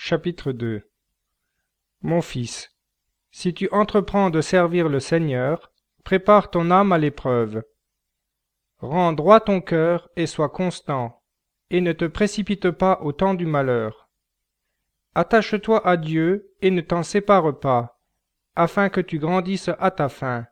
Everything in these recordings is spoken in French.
Chapitre 2. Mon fils, si tu entreprends de servir le Seigneur, prépare ton âme à l'épreuve. Rends droit ton cœur et sois constant, et ne te précipite pas au temps du malheur. Attache-toi à Dieu et ne t'en sépare pas, afin que tu grandisses à ta fin.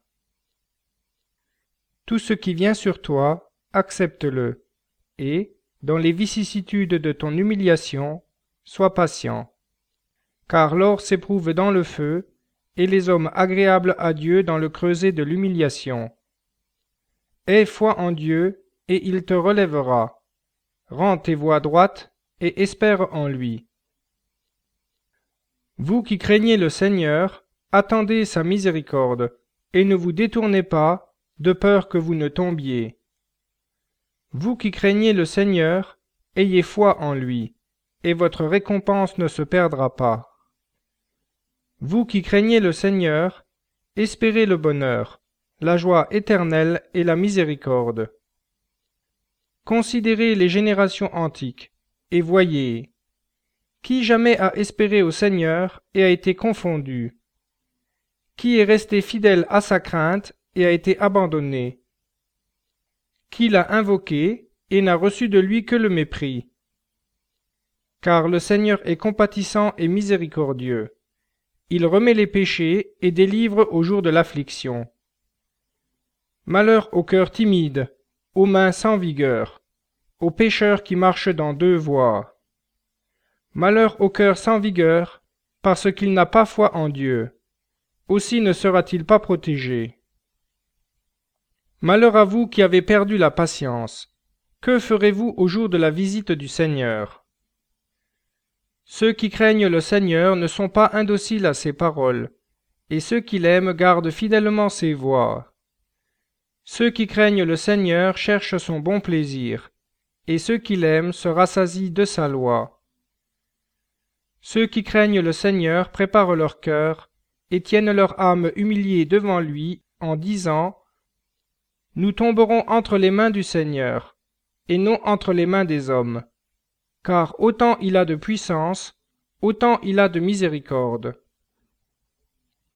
Tout ce qui vient sur toi, accepte-le, et, dans les vicissitudes de ton humiliation, sois patient. Car l'or s'éprouve dans le feu, et les hommes agréables à Dieu dans le creuset de l'humiliation. Aie foi en Dieu, et il te relèvera. Rends tes voies droites, et espère en lui. Vous qui craignez le Seigneur, attendez sa miséricorde, et ne vous détournez pas, de peur que vous ne tombiez. Vous qui craignez le Seigneur, ayez foi en lui, et votre récompense ne se perdra pas. Vous qui craignez le Seigneur, espérez le bonheur, la joie éternelle et la miséricorde. Considérez les générations antiques, et voyez, qui jamais a espéré au Seigneur et a été confondu? Qui est resté fidèle à sa crainte et a été abandonné? Qui l'a invoqué et n'a reçu de lui que le mépris? Car le Seigneur est compatissant et miséricordieux. Il remet les péchés et délivre au jour de l'affliction. Malheur au cœur timide, aux mains sans vigueur, au pécheur qui marche dans deux voies. Malheur au cœur sans vigueur, parce qu'il n'a pas foi en Dieu. Aussi ne sera-t-il pas protégé. Malheur à vous qui avez perdu la patience. Que ferez-vous au jour de la visite du Seigneur? Ceux qui craignent le Seigneur ne sont pas indociles à ses paroles, et ceux qui l'aiment gardent fidèlement ses voies. Ceux qui craignent le Seigneur cherchent son bon plaisir, et ceux qui l'aiment se rassasient de sa loi. Ceux qui craignent le Seigneur préparent leur cœur, et tiennent leur âme humiliée devant lui, en disant : Nous tomberons entre les mains du Seigneur, et non entre les mains des hommes. Car autant il a de puissance, autant il a de miséricorde.